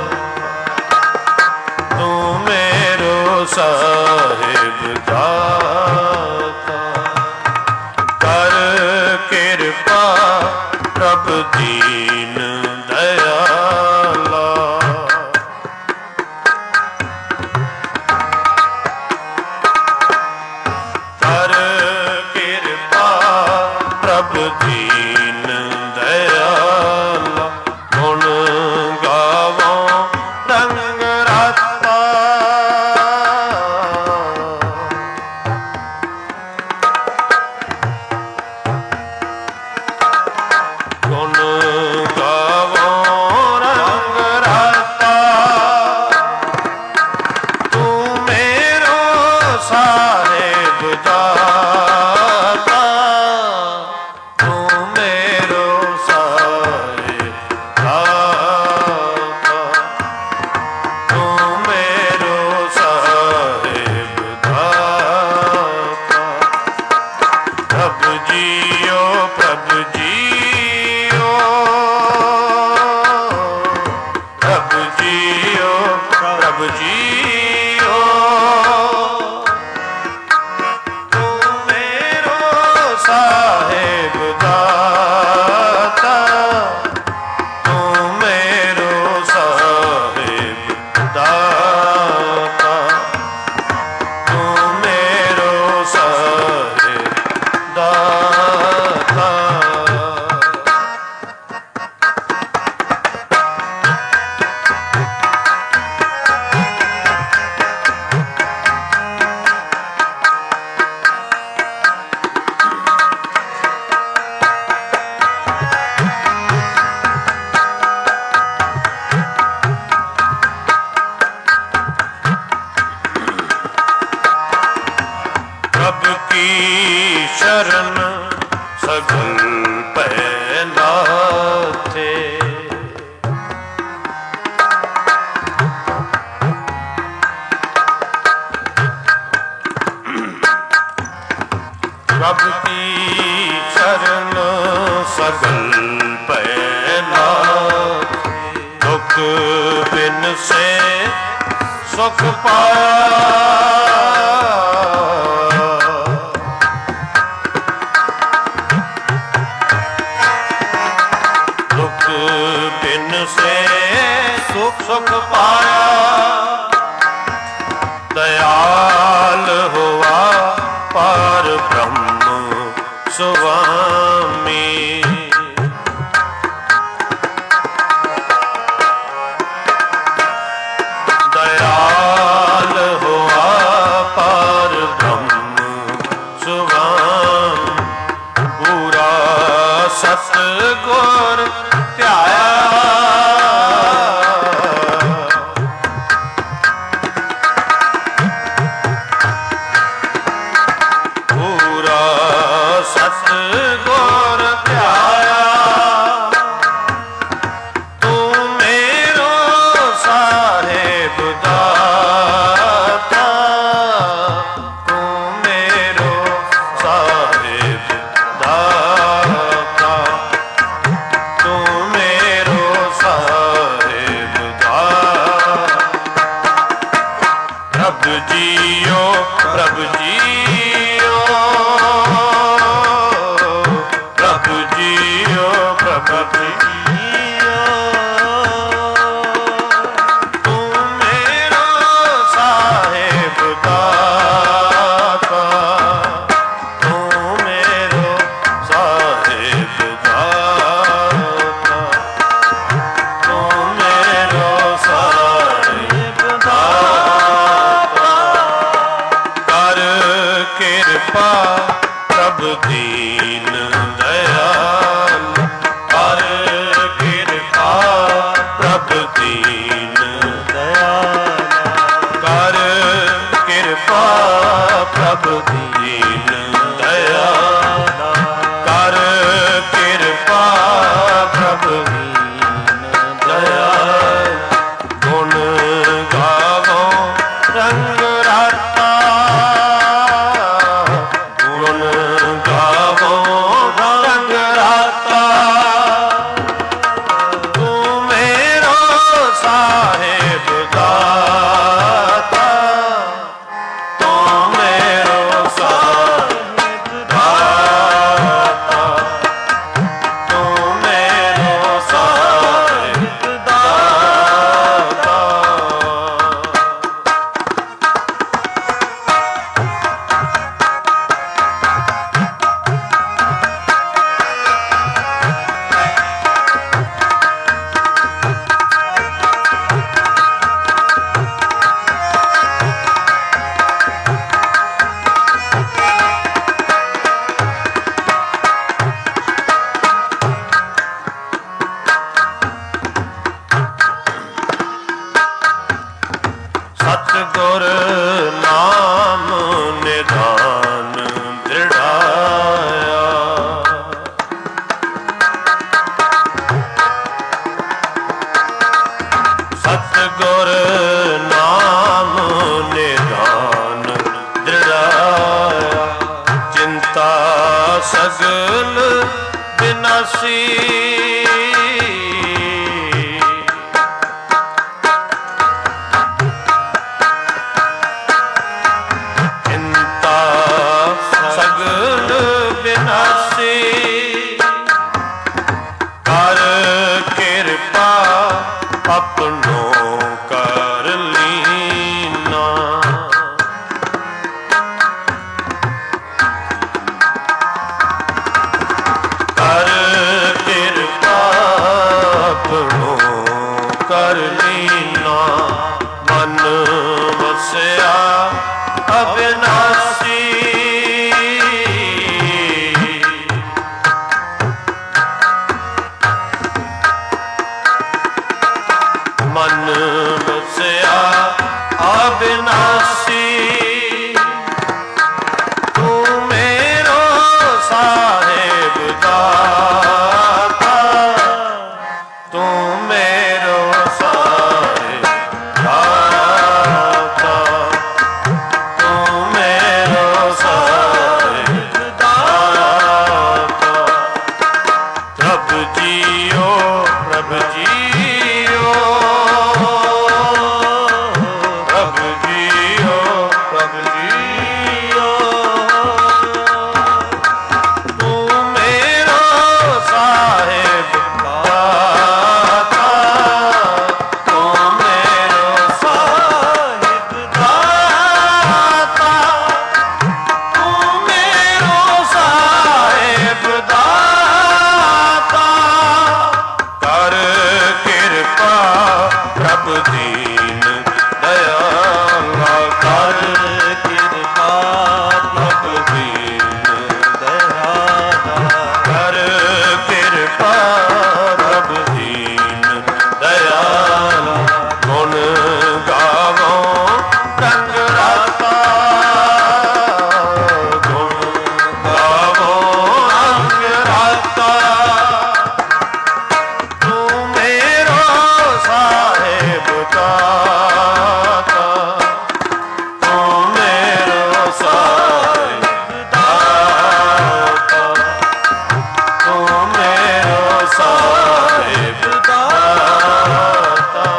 ਤੂੰ ਮੇਰੋ ਸਾਹਿਬ ਦਾਤਾ। ਕਰ ਕਿਰਪਾ ਪ੍ਰਭ ਦੀਨ ਦਇਆ ਸਾਹਿਬ ਦਾਤਾ ਤੂੰ ਮੇਰੋ ਸਾਹਿਬ ਦਾਤਾ ਤੂੰ ਮੇਰੋ ਸਾਹਿਬ ਦਾਤਾ ਪ੍ਰਭ ਜੀਓ ਪ੍ਰਭ ਜੀਓ ਪ੍ਰਭ ਜੀਓ ਪ੍ਰਭ ਜੀਓ ਤੂੰ ਮੇਰੋ ਸਾਹਿਬ ਦਾਤਾ ਤੂੰ ਮੇਰੋ ਸਾਹਿਬ ਦਾਤਾ ਤੂੰ ਮੇਰੋ ਸਾਹਿਬ ਦਾਤਾ ਪ੍ਰਭ ਕੀ ਸ਼ਰਨ ਸਗਲ ਭੈ ਨਾਥੇ ਪ੍ਰਭ ਕੀ ਸ਼ਰਨ ਸਗਲ ਭੈ ਨਾਥੇ ਦੁਖ ਬਿਨ ਸੇ ਸੁਖ ਪਾਇਆ ਦੁਖ ਬਿਨ ਸੇ ਸੁਖ ਸੁਖ ਪਾਇਆ ਦਇਆਲ ਹੋਆ ਪਰ ਬ੍ਰਹਮ ਸੁਆਮੀ ਦਇਆਲ ਹੋਆ ਪਰ ਬ੍ਰਹਮ ਸੁਆਮੀ ਪੂਰਾ ਸਤਿਗੁਰ ਧਿਆਇਆ ਪੂਰਾ ਸਤਿਗੁਰ ਧਿਆਇਆ ਤੂੰ ਮੇਰੋ ਸਾਹਿਬ ਦਾਤਾ ਤੂੰ ਮੇਰੋ ਸਾਹਿਬ ਦਾਤਾ ਤੂੰ ਮੇਰੋ ਸਾਹਿਬ ਦਾਤਾ ਪ੍ਰਭ ਜੀਓ ਪ੍ਰਭ ਜੀਓ ਪ੍ਰਭ ਜੀਓ ਪ੍ਰਭ ਜੀਓ ਤੂੰ ਮੇਰੋ ਸਾਹਿਬ ਦਾਤਾ ਤੂੰ ਮੇਰੋ ਸਾਹਿਬ ਦਾਤਾ ਤੂੰ ਮੇਰੋ ਸਾਹਿਬ ਦਾਤਾ ਕਰ ਕਿਰਪਾ ਪ੍ਰਭ ਦੀਨ ਦਇਆਲ ਕਰ ਕਿਰਪਾ ਪ੍ਰਭ ਦੀਨ ਦਇਆਲ ਕਰ ਕਿਰਪਾ ਪ੍ਰਭ ਦੀਨ ਦਇਆਲ ਕਰ ਕਿਰਪਾ ਪ੍ਰਭ ਦੀਨ ਦਇਆਲ ਗੁਣ ਗਾਵੋ ਰੰਗ ਰਾਤਾ ਗੁਣ ਗਾਵੋ ਰੰਗ ਰਾਤਾ ਤੂੰ ਮੇਰੋ ਸਾਹਿਬ ਦਾਤਾ ਤੂੰ ਮੇਰੋ ਸਾਹਿਬ ਸਗਲ ਬਿਨਾਸੀ ਚਿੰਤਾ ਸਗਲ ਬਿਨਾਸੀ ਕਰ ਕਿਰਪਾ ਆਪਣੋ ਕਰ ਲੀਨਾ ਕਰ ਕਿਰਪਾ ਆਪਣੋ ਕਰ ਲੀਨਾ ਮਨ ਵਸਿਆ ਅਬਿਨਾਸੀ ਮਨ ਵਸਿਆ ਅਬਿਨਾਸੀ ਤੂੰ ਮੇਰੋ ਸਾਹਿਬ ਦਾਤਾ ਤੂੰ ਮੇਰੋ ਸਾਹਿਬ ਦਾਤਾ ਤੂੰ ਮੇਰੋ ਸਾਹਿਬ ਦਾਤਾ ਪ੍ਰਭ ਜੀਓ ਪ੍ਰਭ ਜੀਓ ਪ੍ਰਭ ਜੀਓ ਪ੍ਰਭ ਜੀਓ ਤੂੰ ਮੇਰਾ ਸਾਹਿਬ ਦਾਤਾ ਤੂੰ ਮੇਰਾ ਸਾਹਿਬ ਦਾਤਾ ਤੂੰ ਮੇਰਾ ਸਾਹਿਬ ਦਾਤਾ ਕਰ ਕਿਰਪਾ ਪ੍ਰਭ ਦੀਨ ਦਇਆਲਾ ਕਰ ਕਿਰਪਾ ਪ੍ਰਭ ਦੀਨ ਦਇਆਲਾ ਕਰ ਕਿਰਪਾ ਪ੍ਰਭ ਦੀਨ ਦਇਆਲਾ ਗੁਣ ਗਾਵੋ ਰੰਗ ਰਾਤਾ ਗੁਣ ਗਾਵੋ ਰੰਗ ਰਾਤਾ ਤੂੰ ਮੇਰਾ ਸਾਹਿਬ ਦਾਤਾ ਤੂੰ ਮੇਰਾ ਸਾਹਿਬ ਦਾਤਾ ਤੂੰ ਮੇਰਾ ਸਾਹਿਬ ਦਾਤਾ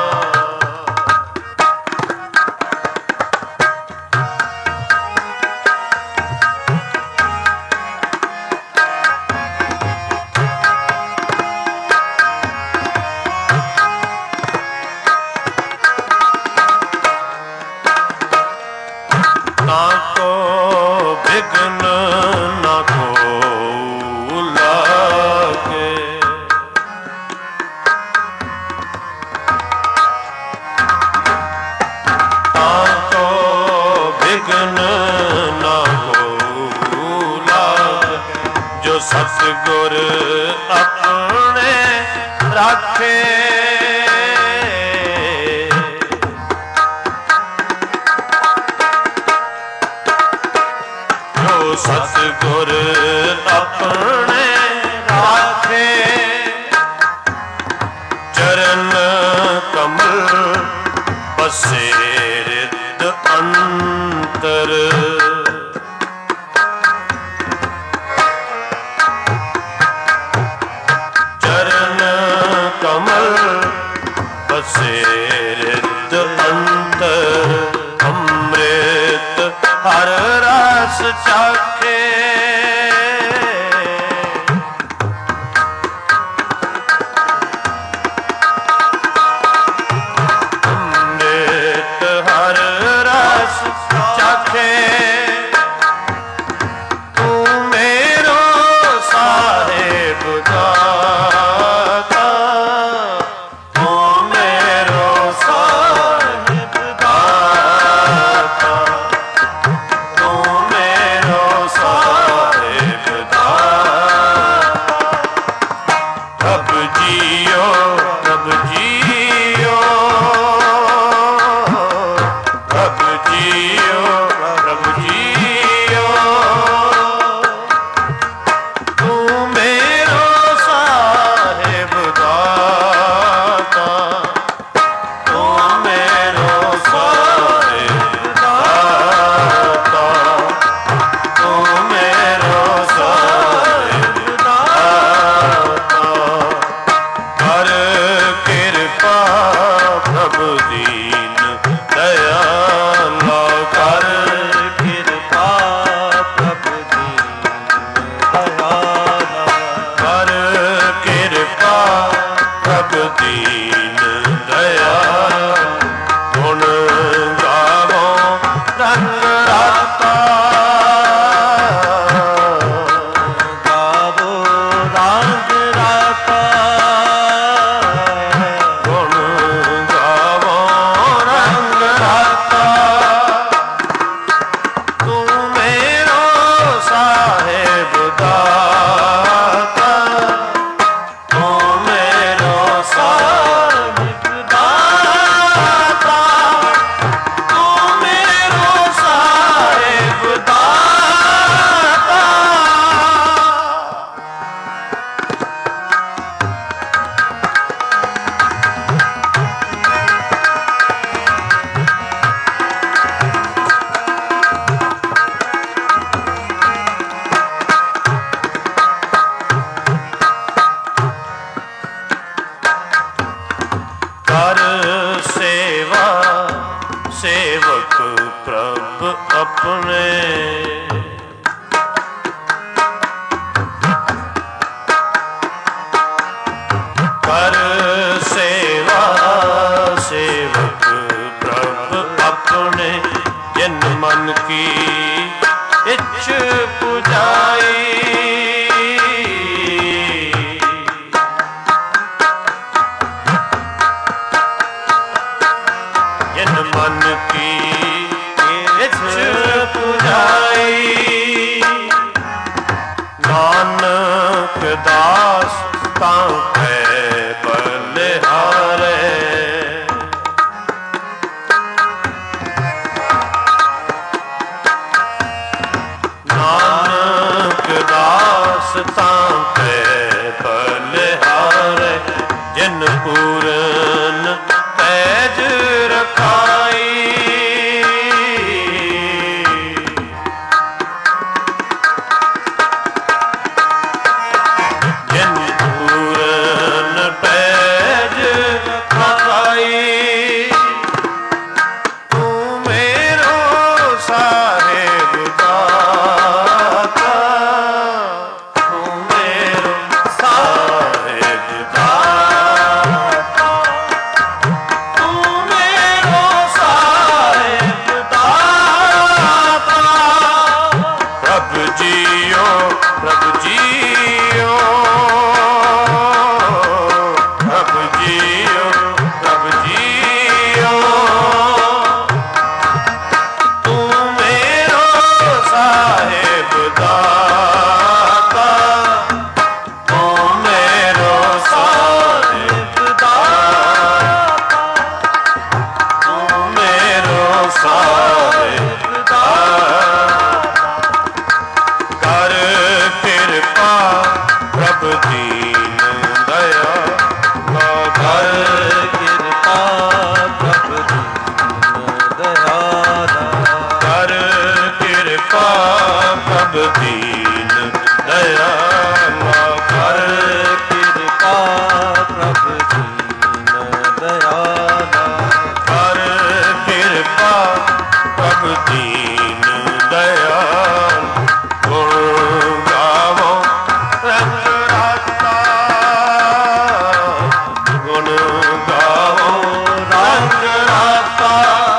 ਨਾ ਕੋ ਵਿਘਨ ਨਾ ਕੋ ਲਾਗੇ ਨਾ ਕੋ ਵਿਘਨ ਨਾ ਕੋ ਲਾਗੇ ਜੋ ਸਤਿਗੁਰ ਆਪਣੇ ਰਾਖੇ ਜੋ ਸਤਿਗੁਰ ਆਪਣੇ ਰਾਖੇ ਚਰਨ ਕਮਲ ਬਸੇ ਰਿਦ ਅੰਤਰ ਚਰਨ ਕਮਲ ਬਸੇ ਰਿਦ ਅੰਤਰ ਅੰਮ੍ਰਿਤ ਹਰ ਰਸ ਚਾਖੇ ਅੰਮ੍ਰਿਤ ਹਰ ਰਸ ਚਾਖੇ ਤੂੰ ਮੇਰੋ ਸਾਹਿਬ ਦਾਤਾ ਤੂੰ ਮੇਰੋ ਸਾਹਿਬ ਦਾਤਾ ਤੂੰ ਮੇਰੋ ਸਾਹਿਬ ਵਿੱਚ ਪੁਜਾਈ। ਜਿਨ ਮਨ ਕੀ ਵਿੱਚ ਪੁਜਾਈ। ਨਾਨਕ ਦਾਸ ਤਾਂ ਕੈ ਬਲਿਹਾਰੇ। ਨਾਨਕ ਦਾਸ ਤਾਂ ਕੈ ਬਲਿਹਾਰੇ। ਜਿਨ ਪੂਰਨ ਪੈਜ ਰਖਾਈ। ਜਿਨ ਪੂਰਨ ਪੈਜ ਰਖਾਈ। ਤੂੰ ਮੇਰੋ ਸਾਹਿਬ ਦਾਤਾ। ਤੂੰ ਮੇਰੋ ਸਾਹਿਬ ਦਾਤਾ। ਤੂੰ ਮੇਰੋ ਸਾਹਿਬ ਦਾਤਾ। ਪ੍ਰਭ ਜੀਓ ਪ੍ਰਭ ਜੀਓ। ਪ੍ਰਭ ਜੀਓ ਪ੍ਰਭ ਜੀਓ। ਤੂੰ ਮੇਰੋ ਸਾਹਿਬ ਦਾਤਾ। ਤੂੰ ਮੇਰੋ ਸਾਹਿਬ ਦਾਤਾ। ਤੂੰ ਮੇਰੋ ਸਾਹਿਬ ਦਾਤਾ। ਕਰ ਕਿਰਪਾ ਪ੍ਰਭ ਦੀਨ ਦਇਆ। ਕਰ ਕਿਰਪਾ ਪ੍ਰਭ ਦੀਨ ਦਇਆ। ਕਰ ਕਿਰਪਾ ਪ੍ਰਭ ਦੀਨ ਦਇਆ। ਕਰ ਕਿਰਪਾ ਪ੍ਰਭ ਦੀਨ ਦਇਆ। ਕਰ ਕਿਰਪਾ ਪ੍ਰਭ ਦੀਨ ਦਇਆ। ਗੁਣ ਗਾਵੋ ਰੰਗ ਰਾਤਾ। ਗੁਣ ਗਾਵੋ ਰੰਗ ਰਾਤਾ।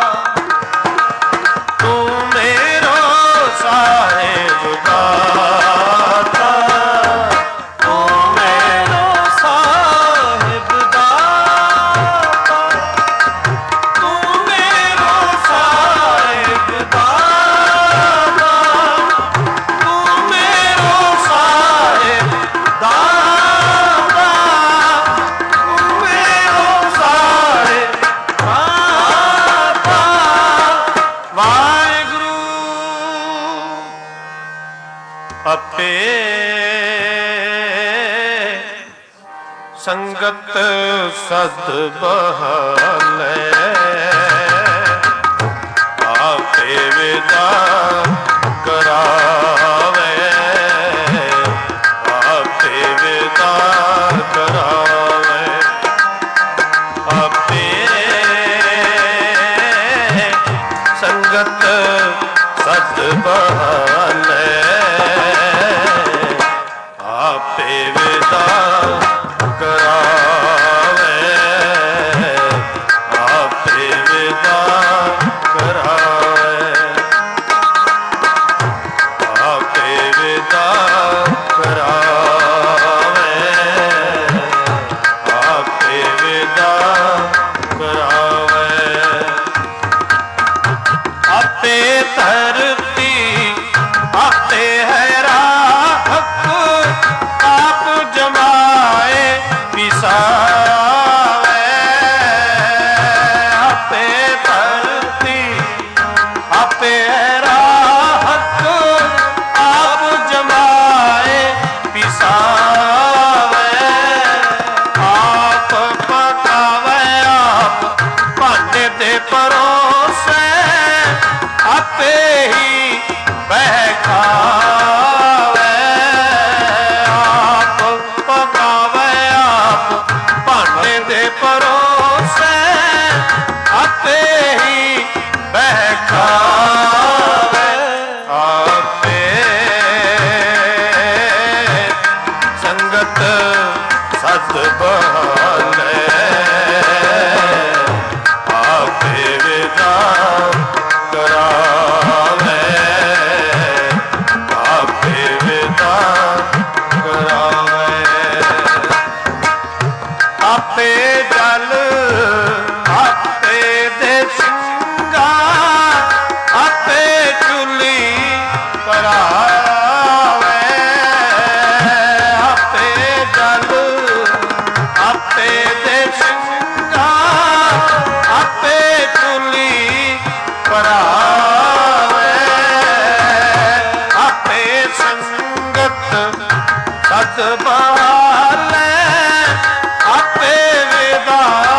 ਤੂੰ ਮੇਰੋ ਸਾਹਿਬ ਦਾਤਾ। ਤੂੰ ਮੇਰੋ ਸਾਹਿਬ ਦਾਤਾ। ਤੂੰ ਮੇਰੋ ਸਾਹਿਬ ਦਾਤਾ। ਤੂੰ ਮੇਰੋ ਸਾਹਿਬ ਦਾਤਾ। ਤੂੰ ਮੇਰੋ ਸਾਹਿਬ ਦਾਤਾ। ਵਾਹਿਗੁਰੂ ਆਪੇ ਸੰਗਤ ਸਦ ਬਹਾਲੇ। ਆਪੇ ਵਿਦਾ ਕਰਾਵੇ। ਆਪੇ ਵਿਦਾ ਕਰਾਵੇ। ਆਪੇ ਸੰਗਤ ਸਦ ਬਹਾਲੇ। ਆਪੇ ਵਿਦਾ ਕਰਾਵੇ। ਆਪੇ ਵਿਦਾ ਕਰਾਵੇ। ਆਪੇ ਵਿਦਾ ਕਰਾਵੇ। ਆਪੇ ਵਿਦਾ ਕਰਾਵੇ। ਆਪੇ ਧਰਤੀ ਆਪੇ ਹੈ ਰਾਖ। ਆਪ ਜਮਾਏ ਪਿਸਾਵੇ। ਆਪੇ ਧਰਤੀ ਆਪੇ ਹੈ ਰਾਖ। ਆਪ ਜਮਾਏ ਪਿਸਾਵੇ। ਆਪ ਪਕਾਵੇ ਆਪ ਭਾਂਡੇ ਤੇ ਪਰੋਸੇ। ਆਪੇ ਹੀ ਬਹਿ ਖਾਵੇ। ਆਪ ਪਕਾਵੇ ਆਪ ਭਾਂਡੇ ਤੇ ਪਰੋਸੇ। ਆਪੇ ਹੀ ਬਹਿ ਖਾਵੇ। ਆਪੇ ਸੰਗਤ ਸਦ ਬਹਾਲੇ। ਆਪੇ ਵਿਦਾ ਕਰਾਵੇ। ਕਰਾਵੇ, ਆਪੇ ਜਲ ਆਪੇ ਦੇ ਸਿੰਘਾ, ਆਪੇ ਕੁਲੀ ਪਰਾਵੇ, ਆਪੇ ਸੰਗਤ ਸਤ ਬਹਾਲੇ, ਆਪੇ ਵੇਦਾ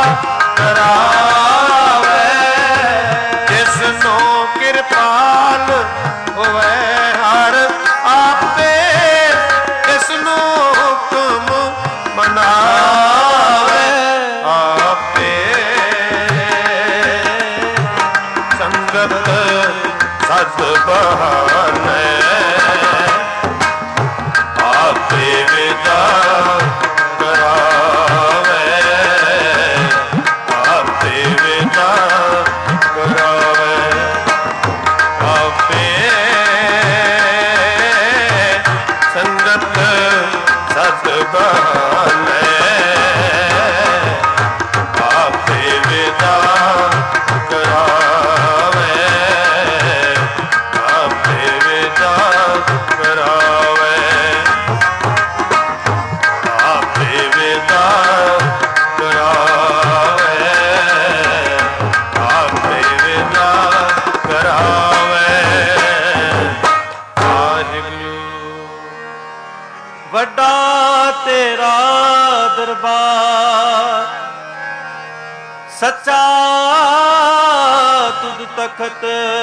ਕਰਾਵੇ, ਜਿਸ ਨੂੰ ਕਿਰਪਾਲ ਹੋਵੇ ਹਰ ਆਪੇ, ਜਿਸ ਨੂੰ ਹੁਕਮ ਮਨਾਵੇ, ਆਪੇ ਸੰਗਤ ਸਤ ਬਹਾਲੇ, ਆਪੇ ਵੇਦਾ ਕਰਾਵੇ, ਆਪੇ ਵੇਦਾ ਕਰਾਵੇ, ਆਪੇ ਸੰਗਤ ਸਤ ਬਹਾਲੇ, ਆਪੇ ਵੇਦਾ ਕਰਾਵੇ, ਆਪੇ ਵੇਦਾ ਕਰਾਵੇ, ਆਪੇ ਵੇਦਾ ਕਰਾਵੇ, ਆਪੇ ਵੇਦਾ ਕਰਾਵੇ। ਵਾਹਿਗੁਰੂ। ਵੱਡਾ ਤੇਰਾ ਦਰਬਾਰ, ਸੱਚਾ ਤੁਧ ਤਖਤ,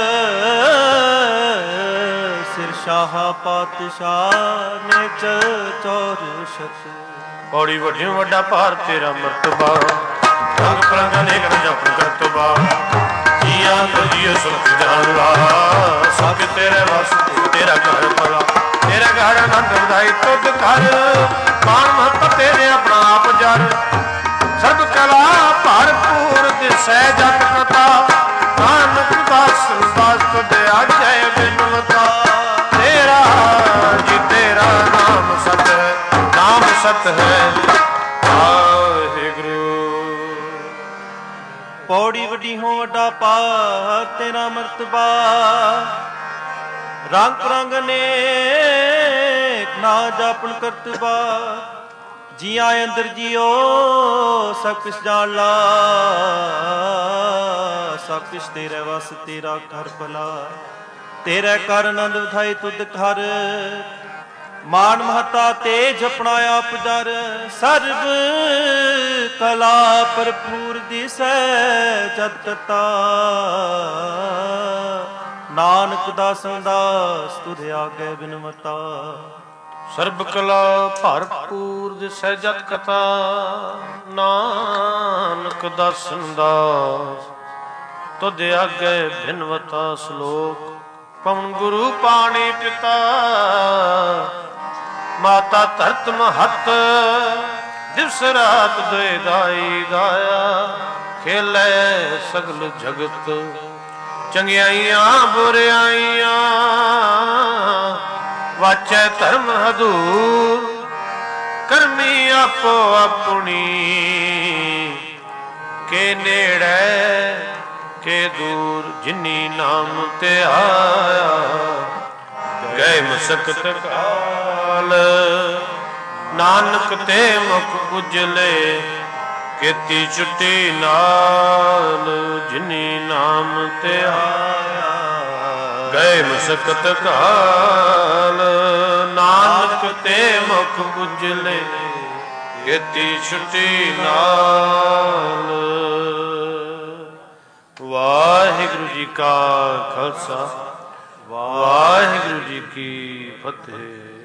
ਸਿਰ ਸ਼ਾਹ ਪਾਤਸ਼ਾਹ ਨੇ ਚੌਰ ਸ਼ਤ। ਬੜੀ ਵੱਡੀ ਵੱਡਾ ਭਾਰ ਤੇਰਾ ਮਰਤਬਾ, ਰੰਗ ਪਰੰਗ ਅਨੇਕ ਜਪ ਕਰਤਬਾ, ਜੀਆਂ ਤੁਝਿਓ ਸੁਖ ਜਾਣਵਾ, ਸਭ ਤੇਰੇ ਵਸ ਤੇਰਾ ਘਰ ਭਲਾ, ਤੇਰਾ ਘਰ ਆਨੰਦ ਵਧਾਈ ਤੁਧ ਘਰ, ਮਾਨ ਮਹੱਤ ਤੇਰੇ ਆਪਣਾ ਆਪ ਜਰ, ਸਰਬ ਕਲਾ ਭਰਪੂਰ ਦਿਸੈ ਜਤ ਕਥਾ, ਨਾਨਕ ਦਾਸ ਦਾਸ ਤੁਧ ਆਜੈ ਬਿਨਵਤਾ, ਤੇਰਾ ਜੀ ਤੇਰਾ ਨਾਮ ਸਤ ਹੈ, ਨਾਮ ਸਤ ਹੈ। ਵਾਹਿਗੁਰੂ। ਪੌੜੀ ਵੱਡੀ ਹੋ ਵੱਡਾ ਭਾਰ ਤੇਰਾ ਮਰਤਬਾ, ਰੰਗ ਰੰਗ ਅਨੇਕ ਨਾ ਜਾਪਨ ਕਰਤਬਾ, ਜੀਆਂ ਅੰਦਰ ਜੀਓ ਸਭ ਕੁਛ ਜਾਣ ਲਾ, ਸਭ ਕੁਛ ਤੇਰੇ ਵਸ ਤੇਰਾ ਘਰ ਭਲਾ, ਤੇਰੇ ਕਰ ਆਨੰਦ ਵਧਾਈ ਤੁਧ ਘਰ, ਮਾਨ ਮਹਤਾ ਤੇ ਜਪਣਾ ਆਪ ਜਰ, ਸਰਬ ਕਲਾ ਭਰਪੂਰ ਦਿਸੈ ਜਤ ਕਤਾ, ਨਾਨਕ ਦਾਸਾਂ ਦਾਸ ਤੁਧ ਆਗੇ ਬਿਨਵਤਾ, ਸਰਬ ਕਲਾ ਭਰਪੂਰ ਦਿਸੈ ਜਤ ਕਥਾ, ਨਾਨਕ ਦਾਸਨ ਦਾਸ ਤੁਧ ਆਗੇ ਬਿਨਵਤਾ। ਸ਼ਲੋਕ। ਪਵਨ ਗੁਰੂ ਪਾਣੀ ਪਿਤਾ, ਮਾਤਾ ਧਰਤ ਮਹੱਤ, ਦਿਵਸ ਰਾਤ ਦੋਇ ਦਾਈ ਦਾਇਆ, ਖੇਲੇ ਸਗਲ ਜਗਤ, ਚੰਗਿਆਈਆਂ ਬੁਰਿਆਈਆਂ, ਵਾਚੈ ਧਰਮ ਹਦੂਰ, ਕਰਮੀ ਆਪੋ ਆਪਣੀ, ਕੇ ਨੇੜੇ ਕੇ ਦੂਰ, ਜਿਨੀ ਨਾਮ ਤੇ ਆਇਆ, ਗਏ ਮਸਕਤ ਕਾਲ, ਨਾਨਕ ਤੇ ਮੁਖ ਉਜਲੇ, ਕੀਤੀ ਛੁੱਟੀ ਨਾਲ, ਜਿਨੀ ਨਾਮ ਤੇ ਆਇਆ, ਗਏ ਮਸਕਤ ਕਾਲ, ਨਾਨਕ ਤੇ ਮੁਖ ਉਜਲੇ, ਕੀਤੀ ਛੁੱਟੀ ਨਾਲ। ਵਾਹਿਗੁਰੂ ਜੀ ਕਾ ਖਾਲਸਾ, ਵਾਹਿਗੁਰੂ ਜੀ ਕੀ ਫਤਿਹ।